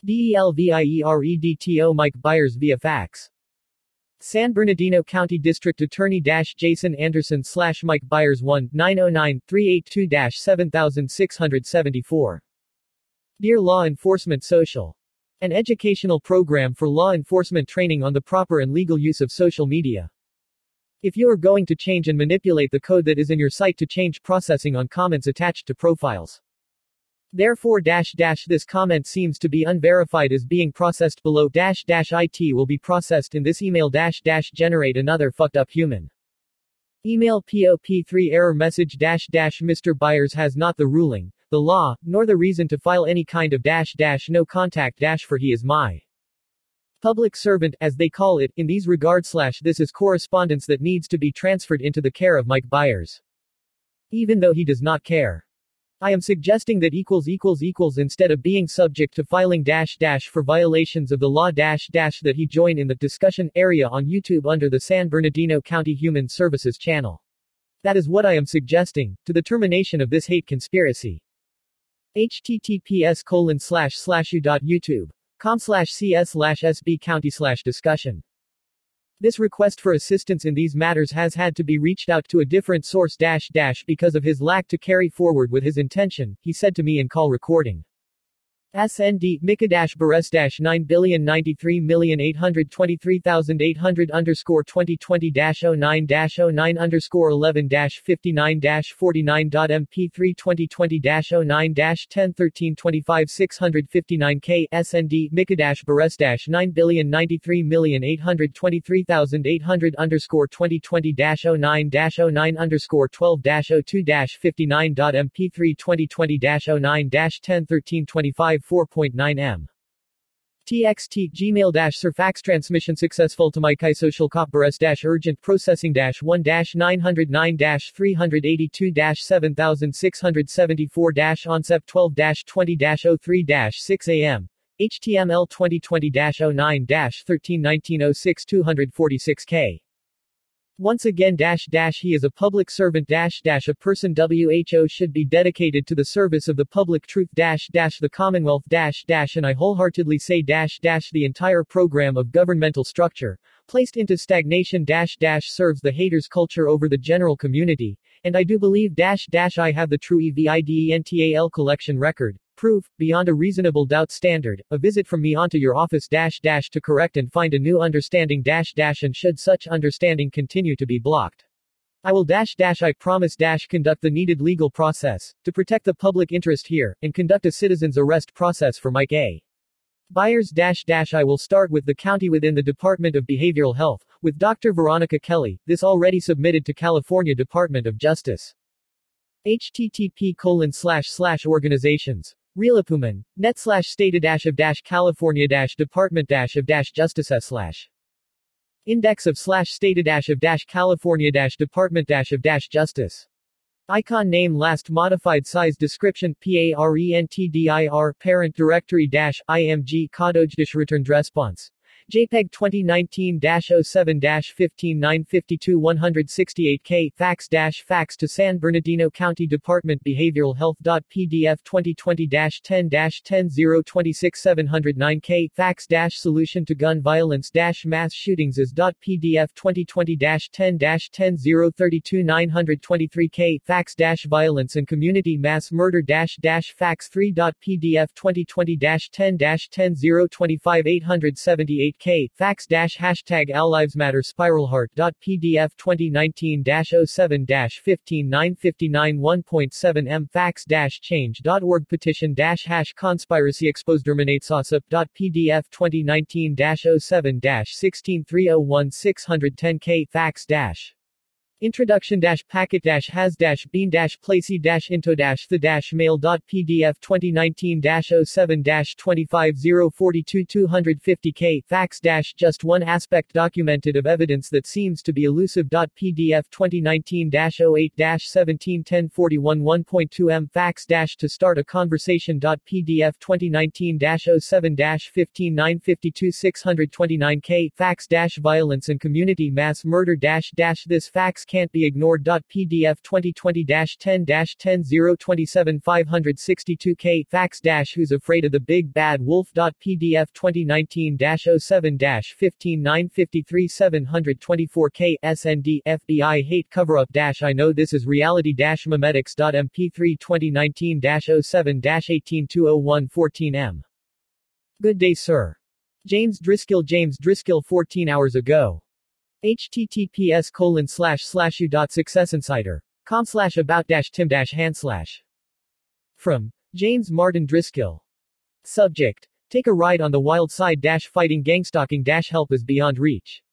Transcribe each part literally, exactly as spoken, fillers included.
DELVIEREDTO Mike Byers via fax. San Bernardino County District Attorney dash Jason Anderson slash Mike Byers one nine zero nine three eight two dash seven six seven four. Dear Law Enforcement Social. An educational program for law enforcement training on the proper and legal use of social media. If you are going to change and manipulate the code that is in your site to change processing on comments attached to profiles. Therefore dash dash this comment seems to be unverified as being processed below dash dash it will be processed in this email dash dash generate another fucked up human. Email P O P three error message dash dash Mister Byers has not the ruling, the law, nor the reason to file any kind of dash dash no contact dash for he is my public servant, as they call it, in these regards slash this is correspondence that needs to be transferred into the care of Mike Byers. Even though he does not care. I am suggesting that equals equals equals instead of being subject to filing dash dash for violations of the law dash dash that he join in the discussion area on YouTube under the San Bernardino County Human Services channel. That is what I am suggesting, to the termination of this hate conspiracy. https colon slash slash u dot youtube dot com slash cs slash sb county slash discussion. This request for assistance in these matters has had to be reached out to a different source dash dash because of his lack to carry forward with his intention, he said to me in call recording. S N D Mika dash Bares dash nine billion ninety-three million eight hundred twenty-three thousand eight hundred underscore twenty twenty dash oh nine dash oh nine underscore eleven dash fifty-nine dash forty-nine dot M P three twenty twenty dash oh nine dash ten thirteen twenty-five six fifty-nine K S N D Mika dash Bares dash nine billion ninety-three million eight hundred twenty-three thousand eight hundred underscore twenty twenty dash oh nine dash oh nine underscore twelve dash oh two dash fifty-nine dot M P three twenty twenty dash oh nine dash ten thirteen twenty-five four point nine M. T X T Gmail dash Surfax transmission successful to my Kai social cop Bares dash urgent processing dash one dash nine oh nine dash three eighty-two dash seven six seventy-four dash onset twelve dash twenty dash oh three dash six A M. H T M L twenty twenty dash oh nine dash thirteen nineteen oh six two forty-six K. Once again dash dash he is a public servant dash dash a person who should be dedicated to the service of the public truth dash dash the commonwealth dash dash and I wholeheartedly say dash dash the entire program of governmental structure placed into stagnation dash dash serves the haters culture over the general community, and I do believe dash dash I have the true evidental collection record proof beyond a reasonable doubt standard, a visit from me onto your office dash dash to correct and find a new understanding dash dash and should such understanding continue to be blocked, I will dash dash I promise dash conduct the needed legal process to protect the public interest here and conduct a citizen's arrest process for Mike A. Byers dash dash I will start with the county within the Department of Behavioral Health with Doctor Veronica Kelly, this already submitted to California Department of Justice. Http colon slash slash organizations Realipuman, net slash stata dash of dash California dash Department dash of dash Justice slash index of slash stata dash of dash California dash Department dash of dash Justice. Icon name last modified size description PARENTDIR parent directory dash IMG codage dash returned response. JPEG twenty nineteen dash oh seven dash fifteen nine fifty-two one sixty-eight K fax dash fax to San Bernardino County Department Behavioral Health .pdf twenty twenty dash ten dash ten oh twenty-six seven oh nine K fax dash solution to gun violence dash mass shootings is .pdf twenty twenty dash ten dash ten oh thirty-two nine twenty-three K fax dash violence and community mass murder dash dash fax three .pdf twenty twenty dash ten dash ten oh twenty-five eight seventy-eight K fax dash hashtag AllLivesMatter SpiralHeart.pdf twenty nineteen dash oh seven dash fifteen nine fifty-nine one point seven M fax dash change dot org petition dash hash conspiracy exposed terminatesausup.pdf twenty nineteen dash oh seven dash sixteen three oh one six ten K fax dash introduction dash packet dash has dash bean dash placey dash into dash the dash mail dot pdf twenty nineteen dash oh seven dash twenty-five oh forty-two two fifty K fax dash just one aspect documented of evidence that seems to be elusive dot pdf twenty nineteen dash oh eight dash seventeen ten forty-one one point two M fax dash to start a conversation dot pdf twenty nineteen dash oh seven dash fifteen nine fifty-two six twenty-nine K fax dash violence and community mass murder dash dash this fax can't be ignored. P D F twenty twenty dash ten dash ten oh twenty-seven five sixty-two K Facts dash Who's Afraid of the Big Bad Wolf. P D F twenty nineteen dash oh seven dash fifteen nine fifty-three seven twenty-four K S N D F B I Hate Cover-Up dash I Know This Is Reality dash Memetics. M P three twenty nineteen dash oh seven dash eighteen two oh one fourteen M. Good day, sir. James Driscoll. James Driscoll fourteen hours ago. https colon slash slash u dot successinsider dot com slash about dash tim dash hand slash. From James Martin Driscoll. Subject: Take a ride on the wild side dash fighting gangstalking dash help is beyond reach.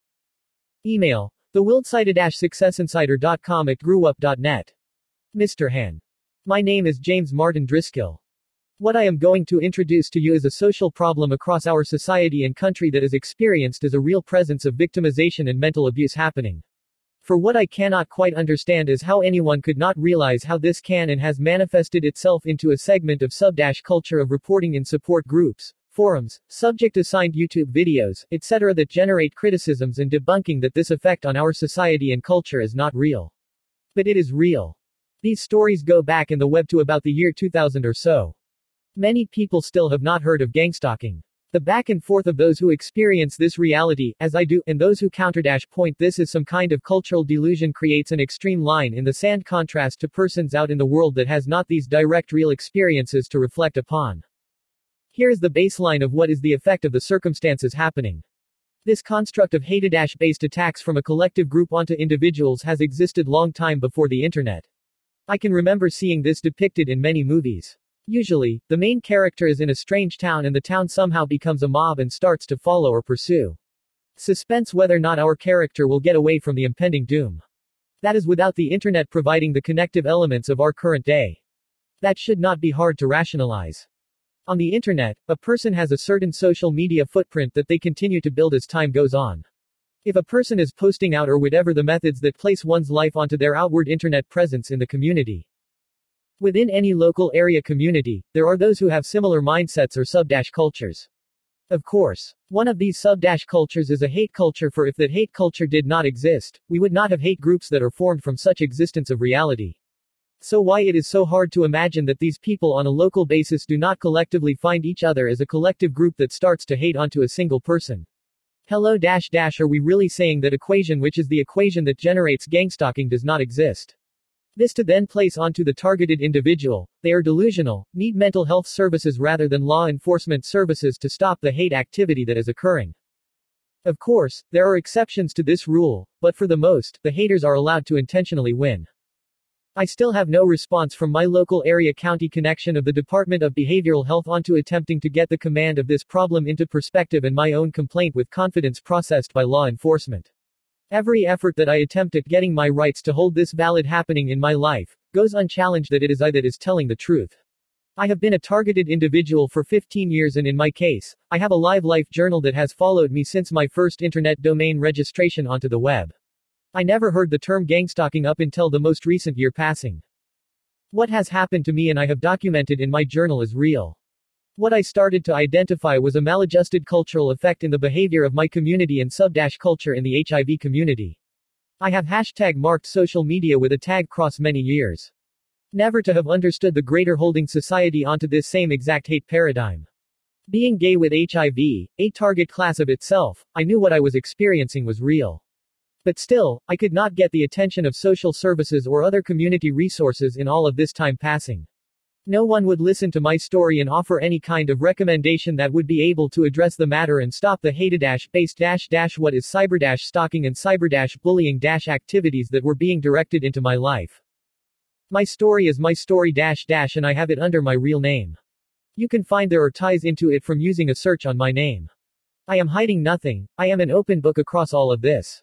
Email: thewildsider dash successinsider dot com at grewup dot net. Mister Han. My name is James Martin Driscoll. What I am going to introduce to you is a social problem across our society and country that is experienced as a real presence of victimization and mental abuse happening. For what I cannot quite understand is how anyone could not realize how this can and has manifested itself into a segment of sub-dash culture of reporting in support groups, forums, subject-assigned YouTube videos, et cetera that generate criticisms and debunking that this effect on our society and culture is not real. But it is real. These stories go back in the web to about the year two thousand or so. Many people still have not heard of gangstalking. The back and forth of those who experience this reality, as I do, and those who counter-point this as some kind of cultural delusion creates an extreme line in the sand contrast to persons out in the world that has not these direct real experiences to reflect upon. Here is the baseline of what is the effect of the circumstances happening. This construct of hate-based attacks from a collective group onto individuals has existed long time before the internet. I can remember seeing this depicted in many movies. Usually, the main character is in a strange town and the town somehow becomes a mob and starts to follow or pursue. Suspense whether or not our character will get away from the impending doom. That is without the internet providing the connective elements of our current day. That should not be hard to rationalize. On the internet, a person has a certain social media footprint that they continue to build as time goes on. If a person is posting out or whatever the methods that place one's life onto their outward internet presence in the community. Within any local area community, there are those who have similar mindsets or sub-dash cultures. Of course, one of these sub-dash cultures is a hate culture, for if that hate culture did not exist, we would not have hate groups that are formed from such existence of reality. So why it is so hard to imagine that these people on a local basis do not collectively find each other as a collective group that starts to hate onto a single person. Hello dash dash are we really saying that equation, which is the equation that generates gangstalking, does not exist? This to then place onto the targeted individual, they are delusional, need mental health services rather than law enforcement services to stop the hate activity that is occurring. Of course, there are exceptions to this rule, but for the most, the haters are allowed to intentionally win. I still have no response from my local area county connection of the Department of Behavioral Health onto attempting to get the command of this problem into perspective and my own complaint with confidence processed by law enforcement. Every effort that I attempt at getting my rights to hold this valid happening in my life, goes unchallenged. That it is I that is telling the truth. I have been a targeted individual for fifteen years, and in my case, I have a live life journal that has followed me since my first internet domain registration onto the web. I never heard the term gangstalking up until the most recent year passing. What has happened to me and I have documented in my journal is real. What I started to identify was a maladjusted cultural effect in the behavior of my community and sub-dash culture in the H I V community. I have hashtag marked social media with a tag cross many years. Never to have understood the greater holding society onto this same exact hate paradigm. Being gay with H I V, a target class of itself, I knew what I was experiencing was real. But still, I could not get the attention of social services or other community resources in all of this time passing. No one would listen to my story and offer any kind of recommendation that would be able to address the matter and stop the hate-based dash dash what is cyber dash stalking and cyber dash bullying dash activities that were being directed into my life. My story is my story dash dash and I have it under my real name. You can find there or ties into it from using a search on my name. I am hiding nothing, I am an open book across all of this.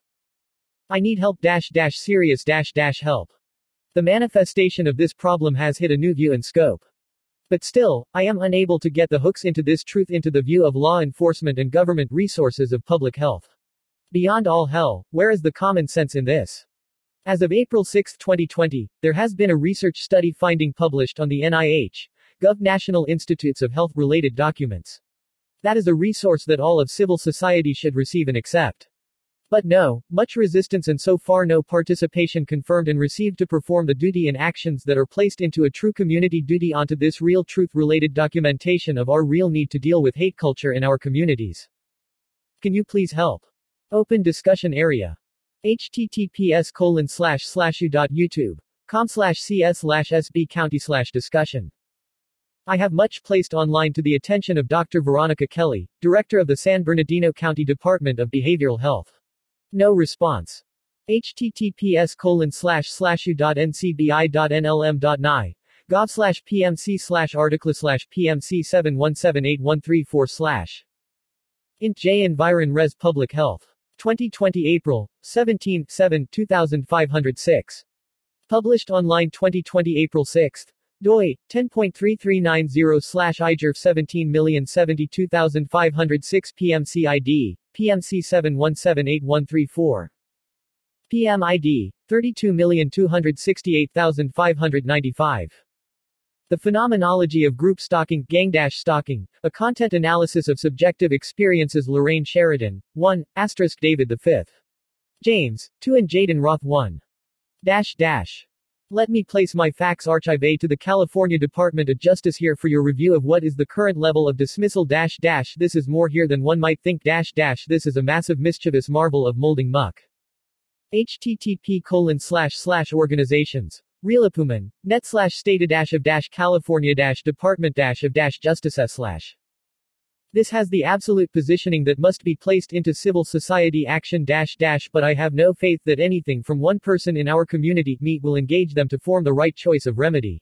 I need help dash dash serious dash dash help. The manifestation of this problem has hit a new view and scope. But still, I am unable to get the hooks into this truth into the view of law enforcement and government resources of public health. Beyond all hell, where is the common sense in this? As of April sixth twenty twenty, there has been a research study finding published on the N I H Gov National Institutes of Health related documents. That is a resource that all of civil society should receive and accept. But no, much resistance and so far no participation confirmed and received to perform the duty and actions that are placed into a true community duty onto this real truth-related documentation of our real need to deal with hate culture in our communities. Can you please help? Open discussion area. https colon slash slash u dot youtube com slash cs slash sb county slash discussion. I have much placed online to the attention of Doctor Veronica Kelly, Director of the San Bernardino County Department of Behavioral Health. No response. https colon slash slash u dot ncbi dot nlm dot n i gov slash pmc slash article slash pmc seven one seven eight one three four slash int j environ res public health. twenty twenty April seventeenth seventh two thousand five hundred six. Published online twenty twenty April sixth. doi ten point three three nine zero slash I G R F seventeen million seventy-two thousand five hundred six P M C I D, P M C seven one seven eight one three four. P M I D, thirty-two million two hundred sixty-eight thousand five hundred ninety-five. The Phenomenology of Group Stalking, Gang-Stalking, a Content Analysis of Subjective Experiences. Lorraine Sheridan, one, asterisk David the fifth. James, two and Jaden Roth one. Dash dash. Let me place my fax archive A to the California Department of Justice here for your review of what is the current level of dismissal dash dash this is more here than one might think dash dash this is a massive mischievous marvel of molding muck. http colon slash slash organizations. Realipuman, net slash stata dash of dash California dash department dash of dash justice slash. This has the absolute positioning that must be placed into civil society action dash dash but I have no faith that anything from one person in our community meet will engage them to form the right choice of remedy.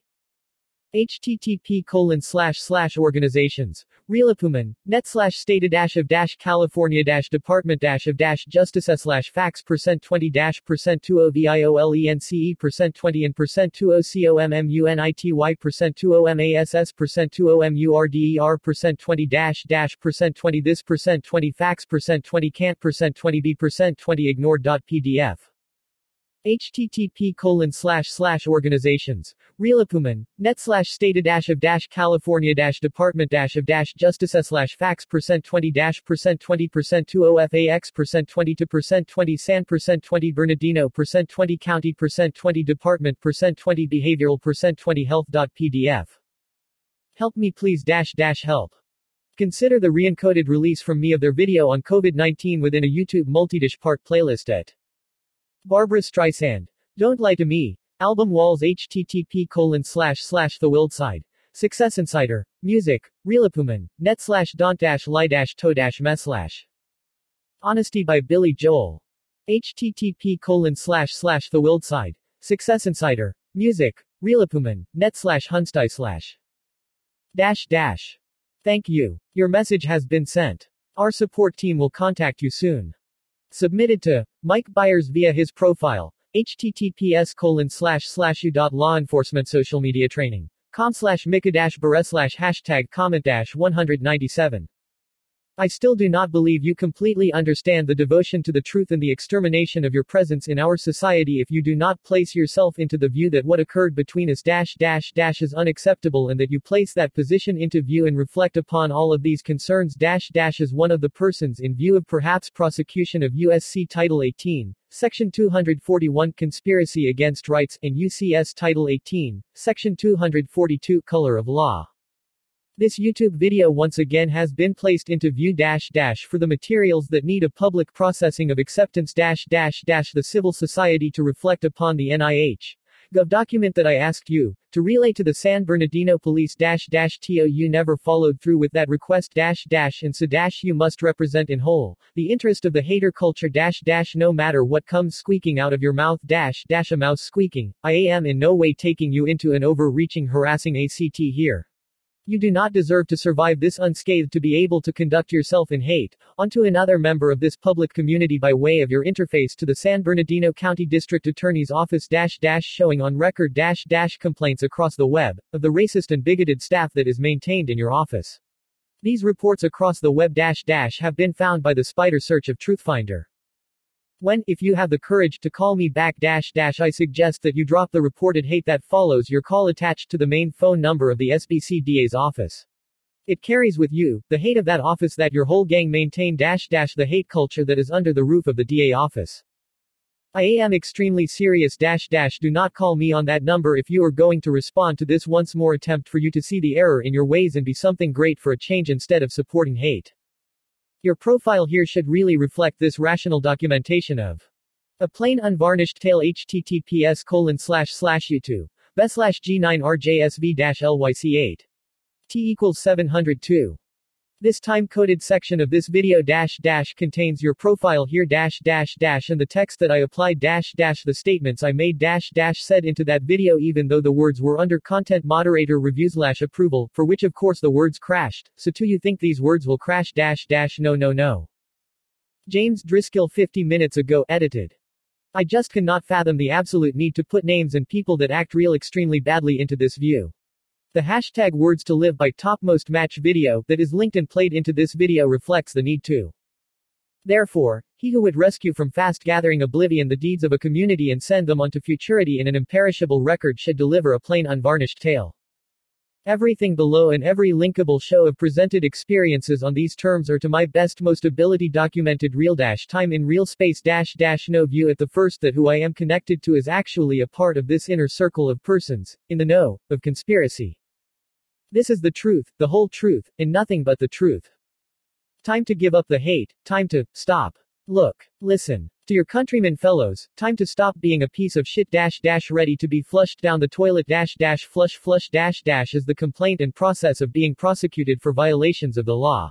http colon slash slash organizations. Realipuman, net slash stata dash of dash California dash department dash of dash justice slash fax percent twenty dash percent two o violence percent twenty and percent two o community percent two o mass percent two o murder percent twenty dash dash percent twenty this percent twenty fax percent twenty can't percent twenty b percent twenty ignored dot pdf. http colon slash slash organizations. Realipuman, net slash stata dash of dash California dash department dash of dash justice slash fax percent twenty dash percent twenty percent two o fax percent twenty to percent twenty San percent twenty Bernardino percent twenty county percent twenty department percent twenty behavioral percent twenty health dot pdf. Help me please dash dash help. Consider the re-encoded release from me of their video on COVID nineteen within a YouTube multidish part playlist at Barbara Streisand. Don't Lie to Me. Album walls http colon slash slash the wild side. Success Insider. Music. Realipuman. Net slash don't dash lie dash to dash mess slash. Honesty by Billy Joel. http colon slash slash the wild side. Success Insider. Music. Realipuman. Net slash hunstai slash. Dash dash. Thank you. Your message has been sent. Our support team will contact you soon. Submitted to Mike Byers via his profile. https colon slash slash u dot law enforcement social media training. Com slash Mika dash Barre slash hashtag comment dash one ninety-seven. I still do not believe you completely understand the devotion to the truth and the extermination of your presence in our society if you do not place yourself into the view that what occurred between us dash dash dash is unacceptable and that you place that position into view and reflect upon all of these concerns dash dash as one of the persons in view of perhaps prosecution of U S C Title eighteen, Section two forty-one Conspiracy Against Rights, and U C S Title eighteen, Section two forty-two Color of Law. This YouTube video once again has been placed into view dash dash for the materials that need a public processing of acceptance dash dash dash the civil society to reflect upon the N I H Gov document that I asked you to relay to the San Bernardino Police dash dash to you never followed through with that request dash dash and so dash you must represent in whole the interest of the hater culture dash dash no matter what comes squeaking out of your mouth dash dash a mouse squeaking. I am in no way taking you into an overreaching harassing act here. You do not deserve to survive this unscathed to be able to conduct yourself in hate onto another member of this public community by way of your interface to the San Bernardino County District Attorney's Office dash dash showing on record dash dash complaints across the web of the racist and bigoted staff that is maintained in your office. These reports across the web dash dash have been found by the spider search of Truthfinder. When, if you have the courage to call me back dash dash I suggest that you drop the reported hate that follows your call attached to the main phone number of the S B C D A's office. It carries with you the hate of that office that your whole gang maintain dash dash the hate culture that is under the roof of the D A office. I am extremely serious dash dash do not call me on that number if you are going to respond to this once more attempt for you to see the error in your ways and be something great for a change instead of supporting hate. Your profile here should really reflect this rational documentation of a plain unvarnished tale https colon slash slash youtube b slash g nine r j s v dash l y c eight t equals seven hundred two. This time-coded section of this video dash dash contains your profile here dash dash dash and the text that I applied dash dash the statements I made dash dash said into that video even though the words were under content moderator review slash approval, for which of course the words crashed, so too you think these words will crash dash dash no no no. James Driscoll fifty minutes ago edited. I just cannot fathom the absolute need to put names and people that act real extremely badly into this view. The hashtag words to live by topmost match video that is linked and played into this video reflects the need to. Therefore, he who would rescue from fast gathering oblivion the deeds of a community and send them onto futurity in an imperishable record should deliver a plain unvarnished tale. Everything below and every linkable show of presented experiences on these terms are to my best most ability documented real dash time in real space dash dash no view at the first that who I am connected to is actually a part of this inner circle of persons, in the know, of conspiracy. This is the truth, the whole truth, and nothing but the truth. Time to give up the hate, time to stop. Look, listen. To your countrymen fellows, time to stop being a piece of shit dash dash ready to be flushed down the toilet dash dash flush flush dash dash is the complaint and process of being prosecuted for violations of the law.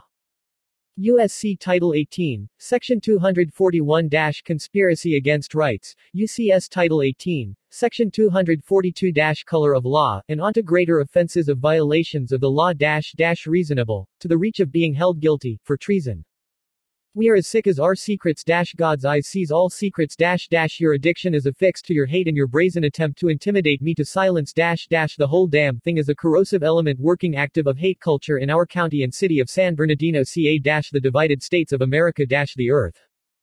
U S C Title eighteen, Section two forty-one dash Conspiracy Against Rights, U C S Title eighteen, Section two forty-two dash Color of Law, and onto greater offenses of violations of the law dash dash reasonable, to the reach of being held guilty, for treason. We are as sick as our secrets dash God's eyes sees all secrets dash dash your addiction is affixed to your hate and your brazen attempt to intimidate me to silence dash dash the whole damn thing is a corrosive element working active of hate culture in our county and city of San Bernardino ca dash the divided states of America dash the earth.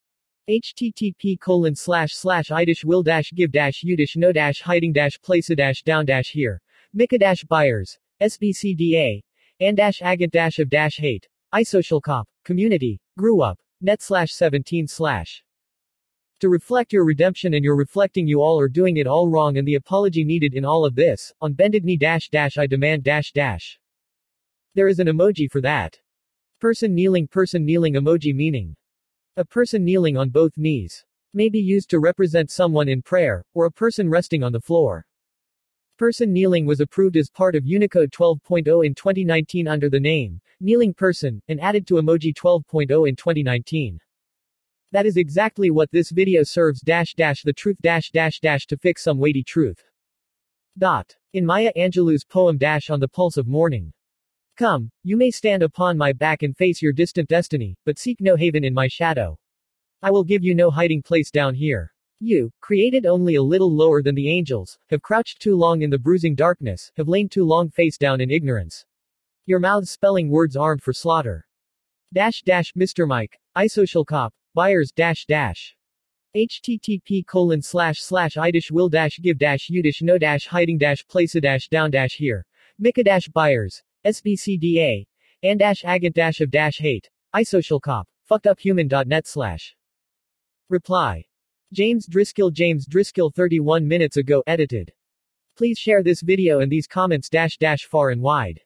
http colon slash slash I dash will dash give dash you dash no dash hiding dash place a dash down dash here. Mika dash buyers. S B C D A. And dash agent dash of dash hate. iSocial cop. Community. Grew up. Net slash seventeen slash. To reflect your redemption and your reflecting you all are doing it all wrong and the apology needed in all of this, on bended knee dash dash I demand dash dash. There is an emoji for that. Person kneeling person kneeling emoji meaning. A person kneeling on both knees. May be used to represent someone in prayer, or a person resting on the floor. Person kneeling was approved as part of Unicode twelve point oh in twenty nineteen under the name, kneeling person, and added to Emoji twelve point oh in twenty nineteen. That is exactly what this video serves dash dash the truth dash dash dash to fix some weighty truth. Dot. In Maya Angelou's poem dash on the pulse of morning. Come, you may stand upon my back and face your distant destiny, but seek no haven in my shadow. I will give you no hiding place down here. You, created only a little lower than the angels, have crouched too long in the bruising darkness, have lain too long face down in ignorance. Your mouths spelling words armed for slaughter. Dash dash Mister Mike, iSocial cop, buyers dash dash. http colon slash slash I dash will dash give dash you dash no dash hiding dash place a dash down dash here. Mika dash buyers. S B C D A. And dash agent dash of dash hate. iSocial cop. fuckeduphuman.net slash. Reply. James Driscoll James Driscoll thirty-one minutes ago edited. Please share this video and these comments dash dash far and wide.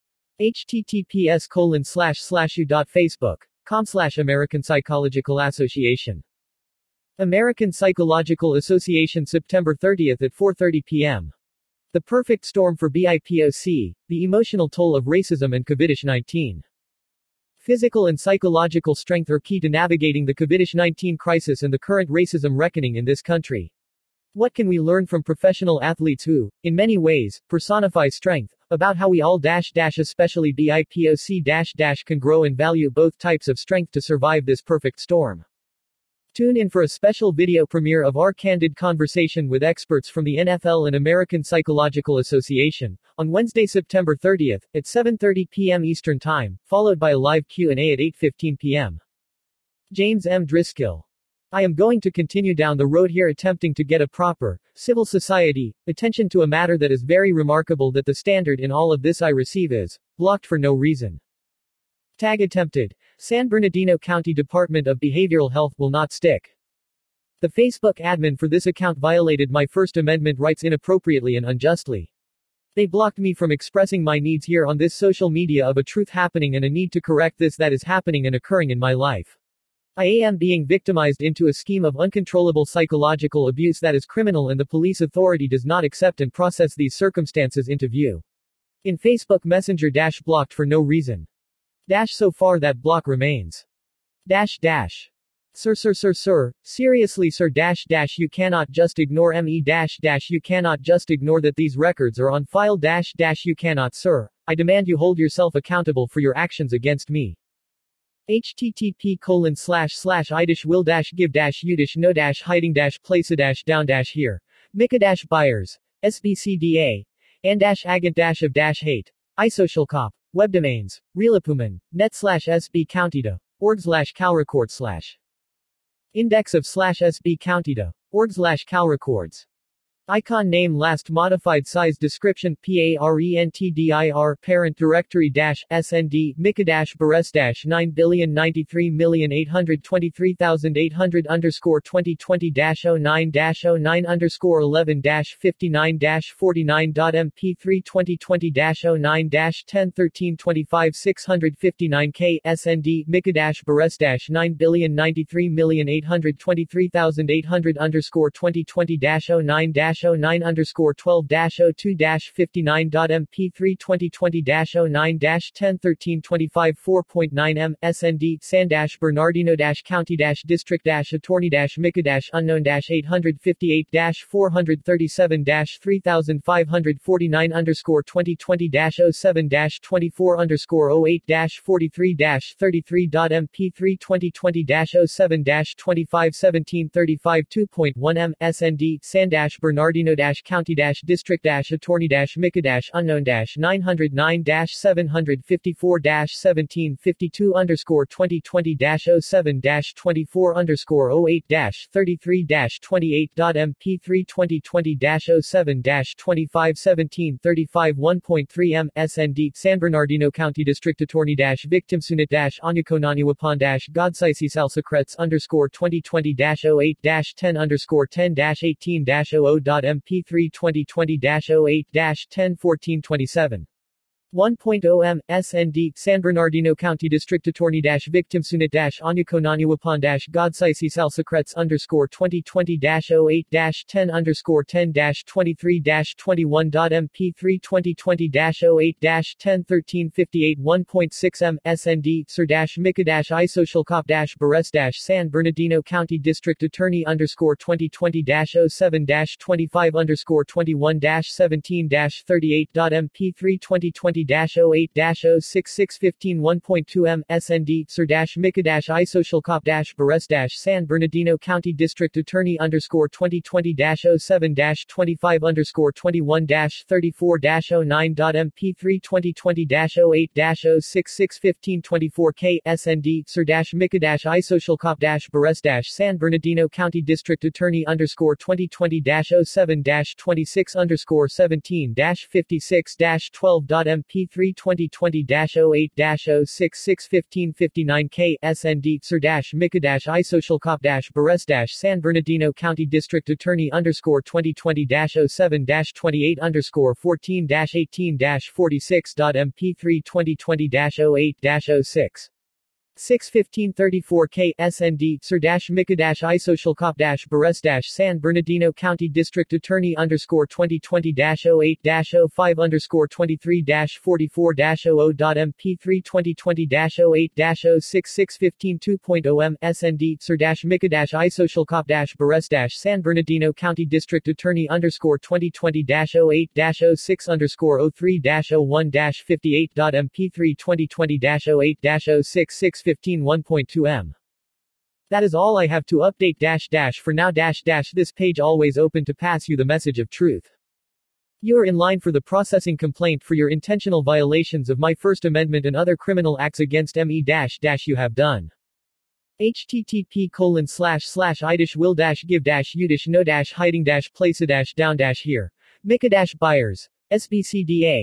https colon slash slash u dot facebook com slash American Psychological Association. American Psychological Association September thirtieth at four thirty p m The perfect storm for B I P O C, the emotional toll of racism and COVID nineteen. Physical and psychological strength are key to navigating the COVID nineteen crisis and the current racism reckoning in this country. What can we learn from professional athletes who, in many ways, personify strength, about how we all dash dash especially B I P O C dash dash can grow and value both types of strength to survive this perfect storm? Tune in for a special video premiere of our candid conversation with experts from the N F L and American Psychological Association, on Wednesday, September thirtieth, at seven thirty p m Eastern Time, followed by a live Q and A at eight fifteen p m James M. Driscoll. I am going to continue down the road here attempting to get a proper, civil society, attention to a matter that is very remarkable that the standard in all of this I receive is, Blocked for no reason. Tag attempted. San Bernardino County Department of Behavioral Health will not stick. The Facebook admin for this account violated my First Amendment rights inappropriately and unjustly. They blocked me from expressing my needs here on this social media of a truth happening and a need to correct this that is happening and occurring in my life. I am being victimized into a scheme of uncontrollable psychological abuse that is criminal and the police authority does not accept and process these circumstances into view. In Facebook Messenger dash blocked for no reason. Dash so far that block remains. Dash dash. Sir sir sir sir, seriously sir dash dash you cannot just ignore me dash dash you cannot just ignore that these records are on file dash dash you cannot sir, I demand you hold yourself accountable for your actions against me. http colon slash slash I dash will dash give dash you dash no dash hiding dash place a dash down dash here. Mika dash buyers. S B C D A. And dash agent dash of dash hate. iSocial cop. Web domains. Realipuman. Net slash S B County to. Org slash calrecord slash. Index of slash S B County to. Org slash calrecords. Icon name last modified size description parentdir parent directory dash snd mika dash bares dash nine billion ninety-three million eight hundred twenty-three thousand eight hundred underscore twenty twenty dash oh nine dash oh nine underscore eleven dash fifty-nine dash forty-nine dot m p three twenty twenty dash oh nine dash ten thirteen twenty-five six fifty-nine k snd mika dash bares dash nine billion ninety-three million eight hundred twenty-three thousand eight hundred underscore twenty twenty dash oh nine dash oh nine underscore twelve dash oh two dash fifty-nine dot m p three twenty twenty dash oh nine dash ten thirteen twenty-five four point nine m snd San dash Bernardino dash County dash District dash Attorney dash Mika dash unknown dash eight fifty-eight dash four thirty-seven dash three thousand five hundred forty-nine underscore twenty twenty dash oh seven dash twenty-four underscore oh eight dash forty-three dash thirty-three dot m p three twenty twenty dash oh seven dash twenty-five seventeen thirty-five two point one m snd San dash Bernardino dash County dash District dash Attorney dash Mika dash unknown dash nine oh nine dash seven fifty-four dash seventeen fifty-two underscore twenty twenty dash oh seven dash twenty-four underscore oh eight dash thirty-three dash twenty-eight dot m p three twenty twenty dash oh seven dash twenty-five seventeen thirty-five one point three m snd San Bernardino County District Attorney dash Victimsunit dash Anyakonaniwapan dash Godsaisisalsecrets underscore twenty twenty dash oh eight dash ten underscore ten dash eighteen dash oh oh dot m p three twenty twenty dash oh eight dash ten fourteen twenty-seven one point oh m snd San Bernardino County District Attorney dash Victimsunit dash Anyakonaniwapan dash Godsaisisalsecrets underscore twenty twenty dash oh eight dash ten underscore ten dash twenty-three dash twenty-one dot m p three twenty twenty dash oh eight dash ten thirteen fifty-eight one point six m snd Sir dash Mika dash iSocial cop dash Bares dash San Bernardino County District Attorney underscore twenty twenty dash oh seven dash twenty-five underscore twenty-one dash seventeen dash thirty-eight dot m p three twenty twenty dash oh eight dash oh six six fifteen one point two m snd Sir dash Mika dash iSocial cop dash Bares dash San Bernardino County District Attorney underscore twenty twenty dash oh seven dash twenty-five underscore twenty-one dash thirty-four dash oh nine dot m p three twenty twenty dash oh eight dash oh six six fifteen twenty-four k snd Sir dash Mika dash iSocial cop dash Bares dash San Bernardino County District Attorney underscore twenty twenty dash oh seven dash twenty-six underscore seventeen dash fifty-six dash twelve dot m p three twenty twenty dash oh eight dash oh six six fifteen fifty-nine k snd Sir dash Mika dash iSocial cop dash Bares dash San Bernardino County District Attorney underscore twenty twenty dash oh seven dash twenty-eight underscore fourteen dash eighteen dash forty-six dot m p three twenty twenty dash oh eight dash oh six six fifteen thirty-four k snd Sir dash Mika dash iSocial cop dash Bares dash San Bernardino County District Attorney underscore twenty twenty dash oh eight dash oh five underscore twenty-three dash forty-four dash oh oh dot m p three twenty twenty dash oh eight dash oh six six fifteen two point oh m snd Sir dash Mika dash iSocial cop dash Bares dash San Bernardino County District Attorney underscore twenty twenty dash oh eight dash oh six underscore oh three dash oh one dash fifty-eight dot m p three twenty twenty dash oh eight dash oh six six fifteen one point two m. That is all I have to update dash dash for now dash dash this page always open to pass you the message of truth. You are in line for the processing complaint for your intentional violations of my First Amendment and other criminal acts against me dash dash you have done. http colon slash slash I dash will dash give dash you dash no dash hiding dash place a dash down dash here. Mika dash buyers. S B C D A.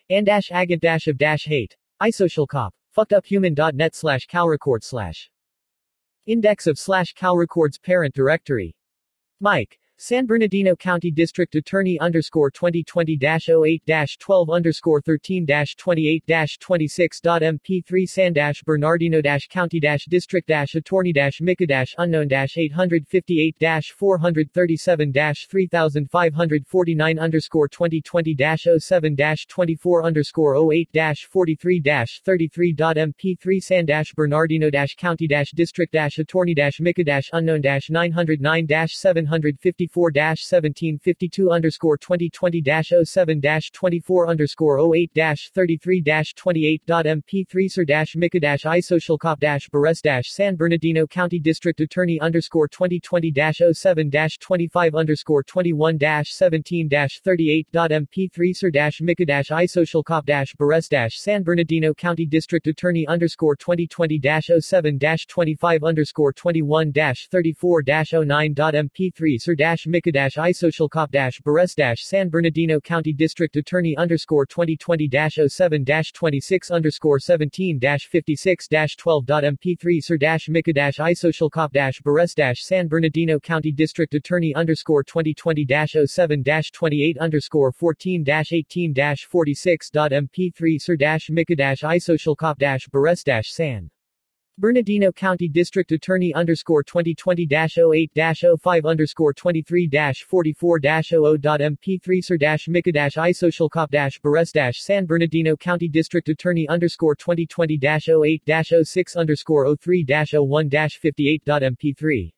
And dash agate dash of dash hate. iSocialCop. Fuckeduphuman.net slash calrecord slash. Index of slash calrecords parent directory. Mike. San Bernardino County District Attorney underscore twenty twenty dash oh eight dash twelve underscore thirteen dash twenty-eight dash twenty-six dot M P three San dash Bernardino dash County dash District dash Attorney dash Micah dash unknown dash eight fifty-eight dash four thirty-seven dash three thousand five hundred forty-nine underscore twenty twenty dash oh seven dash twenty-four underscore oh eight dash forty-three dash thirty-three dot M P three San dash Bernardino dash County dash District dash Attorney dash Micah dash unknown dash nine oh nine dash seven fifty-four dash seventeen fifty-two underscore twenty twenty dash oh seven dash twenty-four underscore oh eight dash thirty-three dash twenty-eight dot M P three Sir dash Micah dash iSocialCop dash Barres dash San Bernardino County District Attorney underscore twenty twenty dash oh seven dash twenty-five underscore twenty-one dash seventeen dash thirty-eight dot M P three Sir dash Micah dash iSocialCop dash Barres dash San Bernardino County District Attorney underscore twenty twenty dash oh seven dash twenty-five underscore twenty-one dash thirty-four dash oh nine dot M P three Sir dash Micah dash iSocialCop dash Barres dash San Bernardino County District Attorney underscore twenty twenty dash oh seven dash twenty-six underscore seventeen dash fifty-six dash twelve dot M P three Sir dash Micah dash iSocialCop dash Barres dash San Bernardino County District Attorney underscore twenty twenty dash oh seven dash twenty-eight underscore fourteen dash eighteen dash forty-six dot M P three Sir dash Micah dash iSocialCop dash Barres dash San Bernardino County District Attorney underscore twenty twenty dash oh eight dash oh five underscore twenty-three dash forty-four dash oh oh dot M P three Sir dash Micah dash iSocialCop dash Barres dash San Bernardino County District Attorney underscore twenty twenty dash oh eight dash oh six underscore oh three dash oh one dash fifty-eight dot M P three